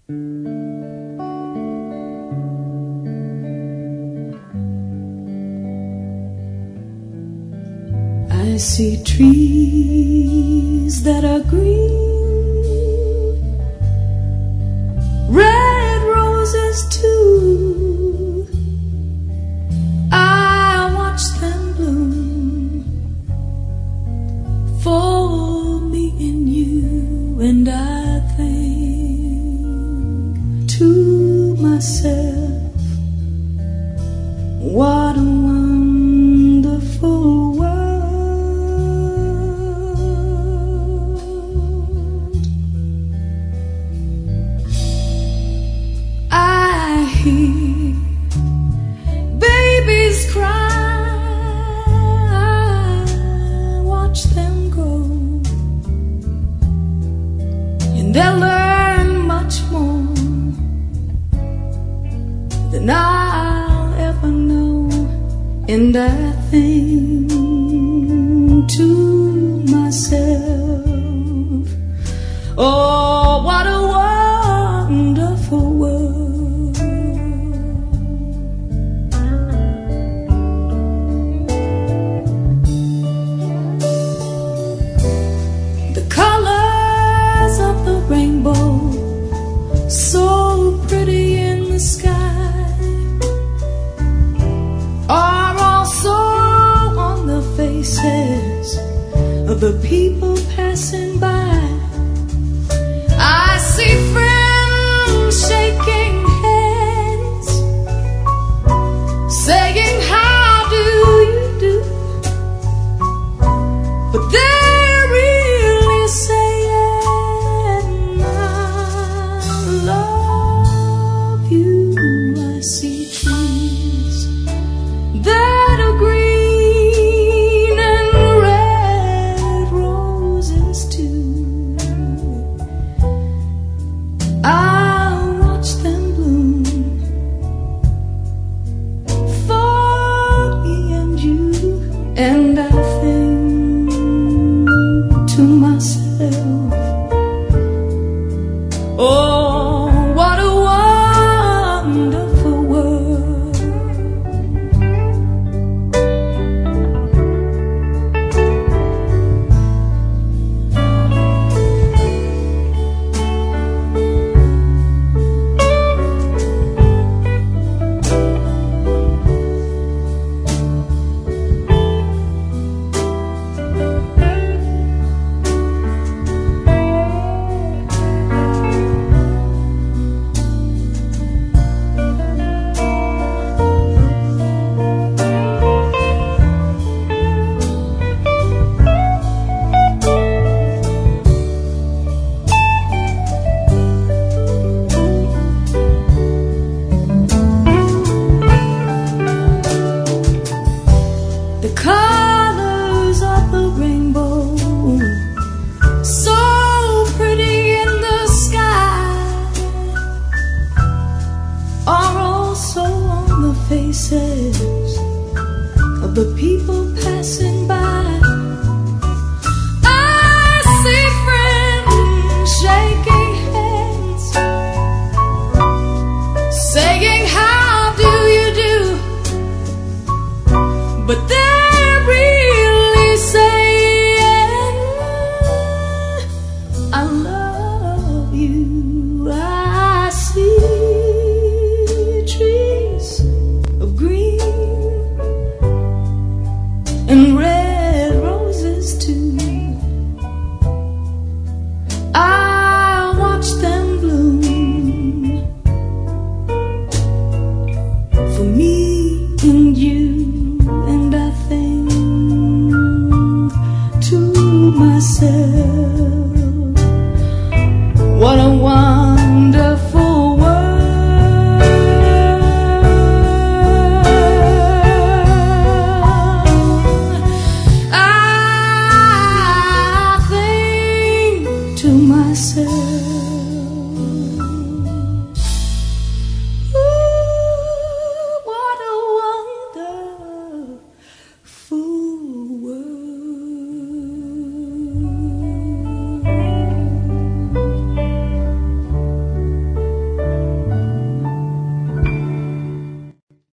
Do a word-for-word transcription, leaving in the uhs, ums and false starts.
I see trees that are green, red roses too. I watch them bloom for me and you, and I think to myself, what a wonderful world. Babies cry, watch them grow, and they'll learn much more than I'll ever know. And I think to myself, oh, what a wonderful world. Rainbow, so pretty in the sky, are also on the faces of the people passing by.